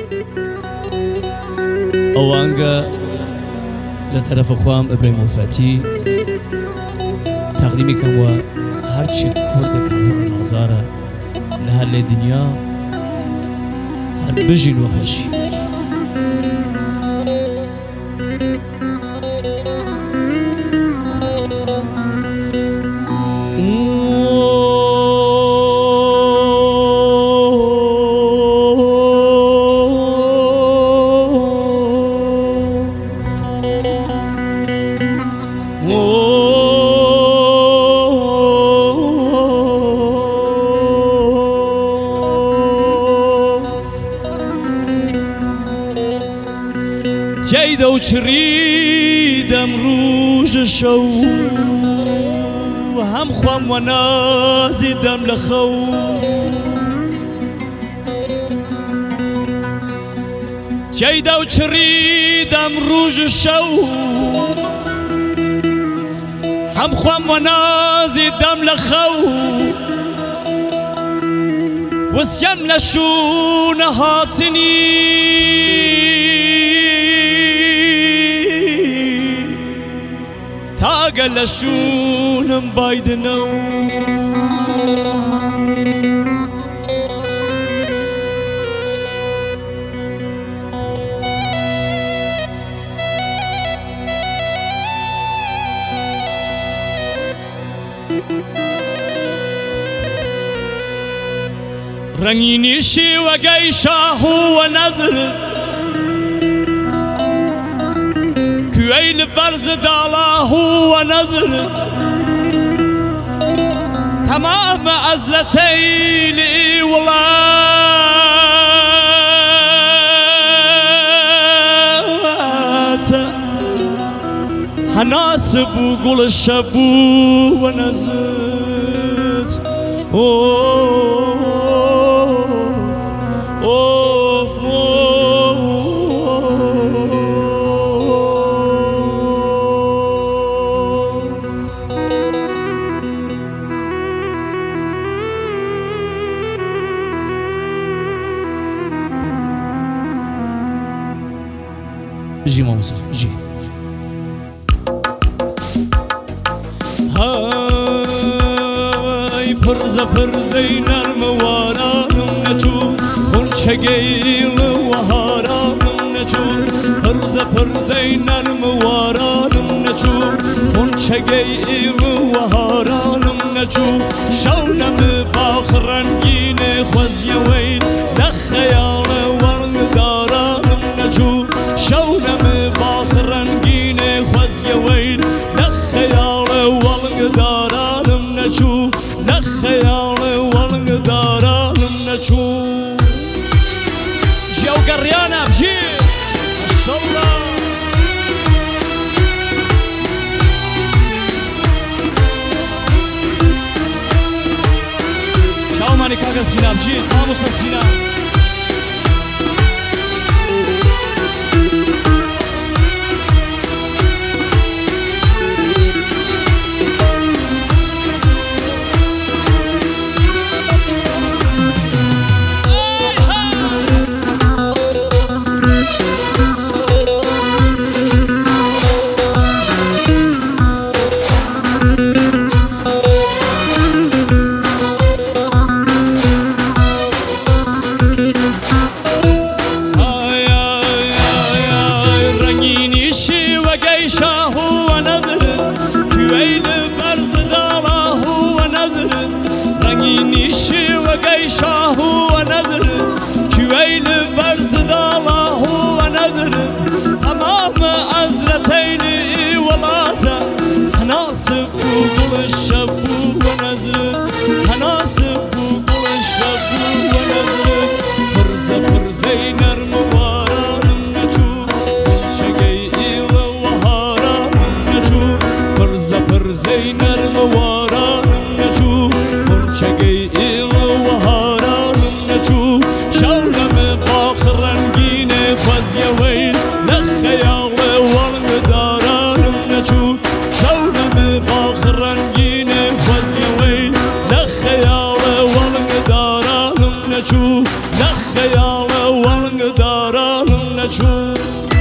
أوانجا لطرف خوام إبراهيم فتي تقديمي كان وهرشي كورد كان هر نظارة لهالي دنيا هر بجين وخشي تيدا وشريدم روج شو هم خوام ونازدم لخو تيدا وشريدم روج شو هم خوام ونازدم لخو وسيم لشون هاتني تاقل شونم بايدنو رنگيني شي وقيشه ونزرت كويل برز دالاه ونزرت تمام أزرتي لي ولات هناسب وقول الشبو ونزرت جي موسى جي هاي برزي نرم وارانم نجو خنچگيل وهارانم نجو برزي نرم وارانم نجو خنچگيل وهارانم نجو شونم باخرنگين خوزي وين لخيال ورن دارانم نجو شونم باخرنگين خوزي وين لخيال ورن دارانم نجو لخيال ورن دارانم نجو جو قريانة بجيت ما شاء الله شاو ماني كاكا سينا بجيت ناموسا سينا وقيشه ونزرت كويل برز داله ونزرت تمام أزرتيني ولاته هناسب وقول الشبو ونزرت هناسب وقول الشبو ونزرت برزي نرم وارانم نجو خنچگيل وهارانم نجو برزي نرم وارانم نجو خنچگيل شونم باخرنگين خوزي وين لخيال ورن دارانم نجو شونم باخرنگين خوزي وين لخيال ورن دارانم نجو لخيال ورن دارانم نچون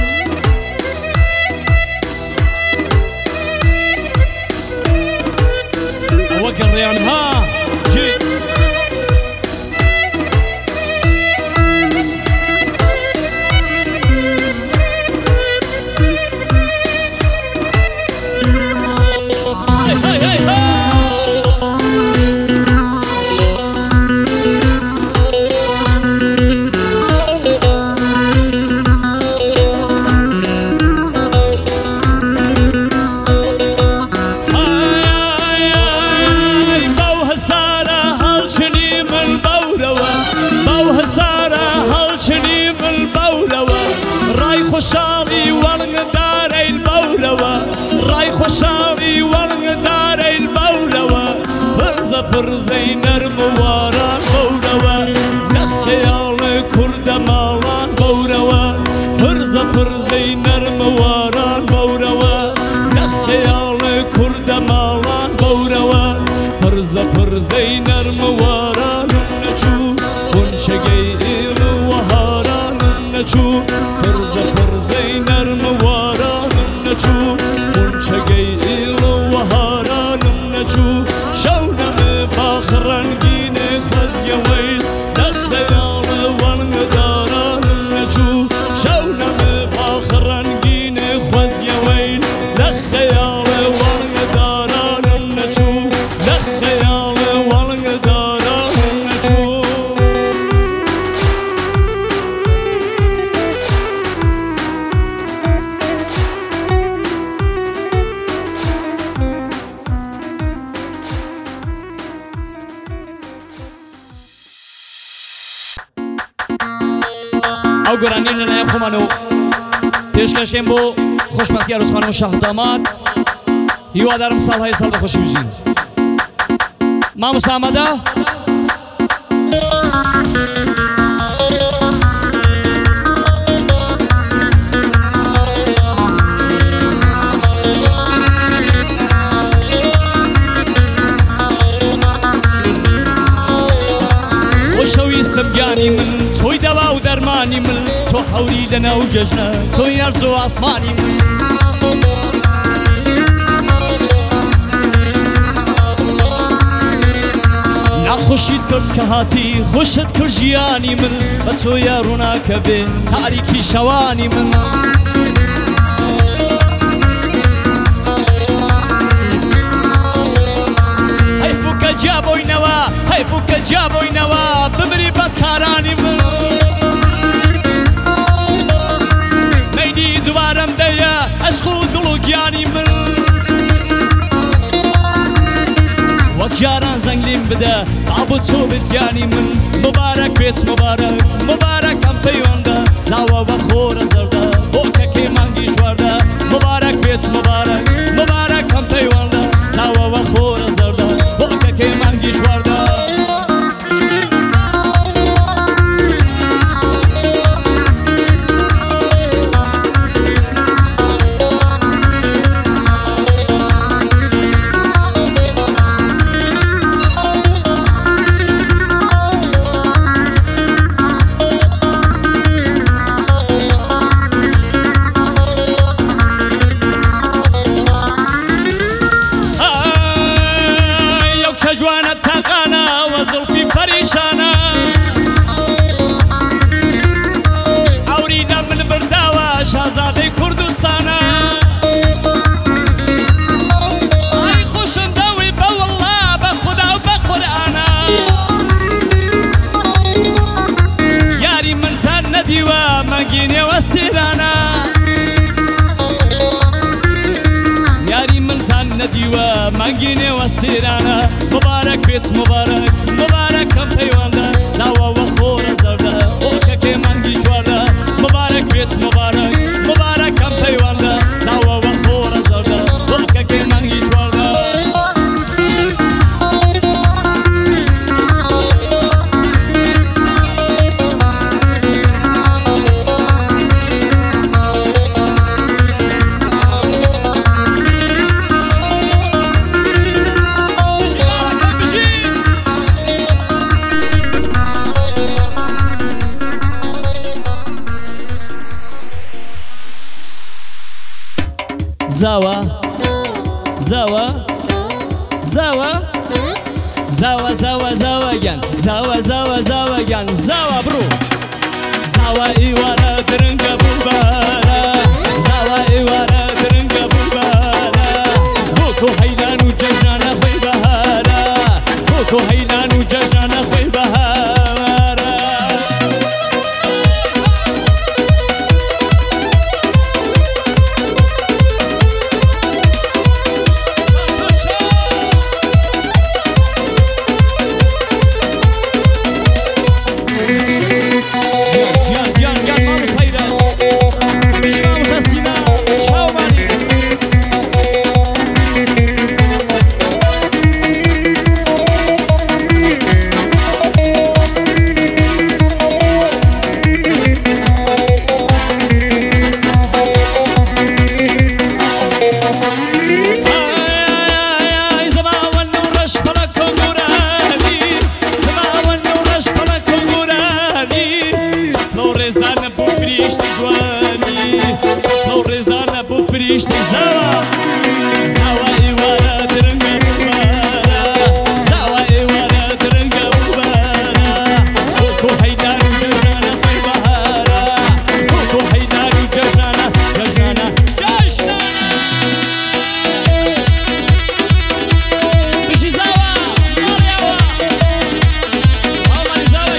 اوك الريان ها جيت خوشحالی ولنگ داره البوروا رای خوشحالی ولنگ داره البوروا پرزه نرم واران بوروا نخیال کرد مالان بوروا پرزه نرم واران بوروا نخیال کرد مالان بوروا پرزه نرم واران نچو خونچگی ایل و هاران نچو پرزه نرم وارانم نچو خونچگی ایل و هارانم نچو شونم باخ رنگین خوزی ویل نخیال ولنگ دارانم نچو شونم باخ رنگین خوزی ویل نخیال ولنگ دارانم نچو نخیال ولنگ دارانم نچو ئەو گۆرانین لەلایەن خۆمانەوە پێشکەشکەین بۆ خۆشبەختی عروس خانم و شاخ داماد هیوادارم ساڵهای ساڵ بەخۆشی بژین مامۆستا ئامادە؟ خۆشەویستم گیانی من تۆی دەوا و دەرمانی من تۆ حەوری لەناو جەژنە تۆی ئەرز و ئاسمانی من نەخۆشیت کرد کە هاتی خۆشت کرد ژیانی من بە تۆیە ڕووناکە بێ تاریکی شەوانی من جابوینەوە هەیفو کە جابوینەوە ببری بەدکارانی من مەیلی دووبارەم دەیە عەشق و دڵ و گیانی من وەک جاران زەنگلیم بدە با بۆ تۆ بێت گیانی من مبارەک بێت مبارەک مبارەک ئەم پەیوەندە زاوە بە خۆرە زەردە بۆ کەکەی مانگی ژواردە مبارەک بێت مبارەک مبارەک ئەم پەیوەندە زاوە بە خۆرە زەردە بۆ کەکەی مانگی ژواردە جوانە تاقانە وە زڵفی پەریشانە ئەوری لە من برداوە شازادەی کوردستانە ئای خۆشم دەوی بە وەڵڵا بە خودا و بە قورئانە یاری منتان نەدیوە مەنگی نێوە سێرانە یاری منتان نەدیوە مەنگی نێوە سێرانە مبارەک بێت مبارەک مبارەک ئەم پەیوەندە داوەوە خۆرە زەردە بۆ کەکەی مانگی چواردە مبارەک بێت مبارەک مبارەک ئەم پەیوەندە داوەوە خۆرە زەردە بۆ کەکەی مانگی چواردە زاوە زاوە زاوە زاوە زاوە زاوەگەن زاوە زاوە زاوەگەن زاوە بڕوو زاوە ئیوارە درنگە بووبارە زاوە ئیوارە درنگە بووبارە بۆکۆ هەیلان و جەژنانە خۆی بەهارە بۆکۆ هەیلان و جەژنانە خۆی بەهارە فريشتي زاوى زاوى إيوارا درنجا بوبارا زاوى إيوارا درنجا بوبارا بوكو هيدان ججنانا في بهارا بوكو هيدان ججنانا ججنانا ججنانا بشي زاوى مريوة ماما زاوى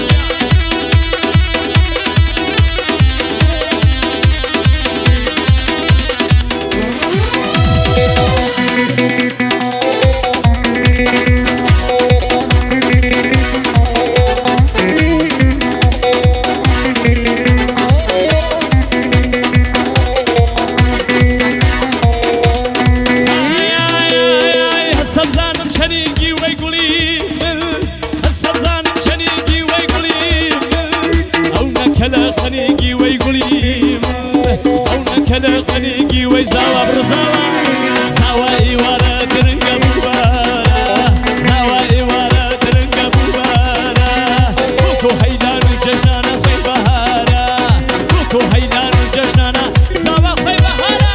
خنيجي ويقولي أو نكلا خنيجي ويزاوى برزاوى زاوى إيوارا درنجا بوبارا زاوى إيوارا درنجا بوبارا بوكو هيلان الججنانا خوي بهارا بوكو هيلان الججنانا زاوى خوي بهارا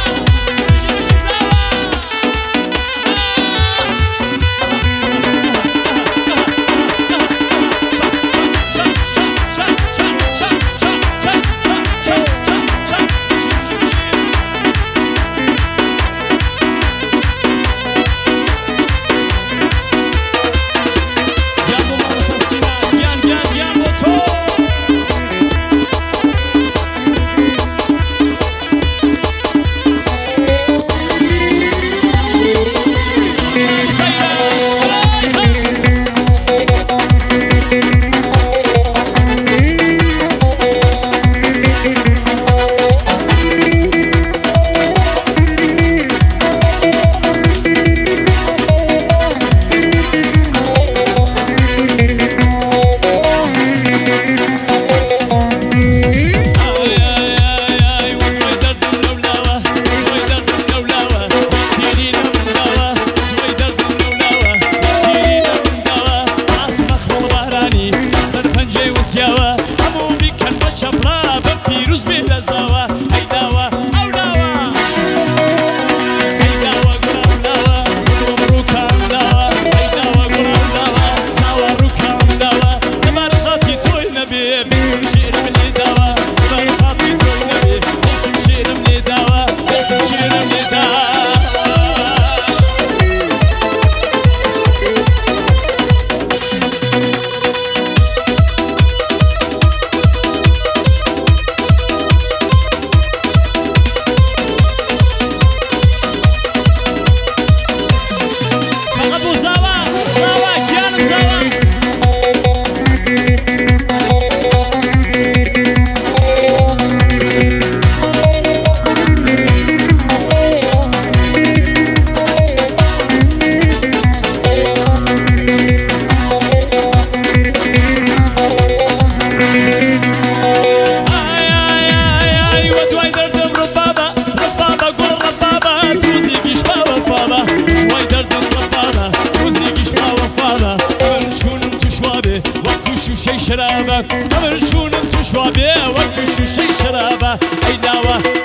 شرابة أمر شونم تشوابي وكشو شي شرابة أي داوة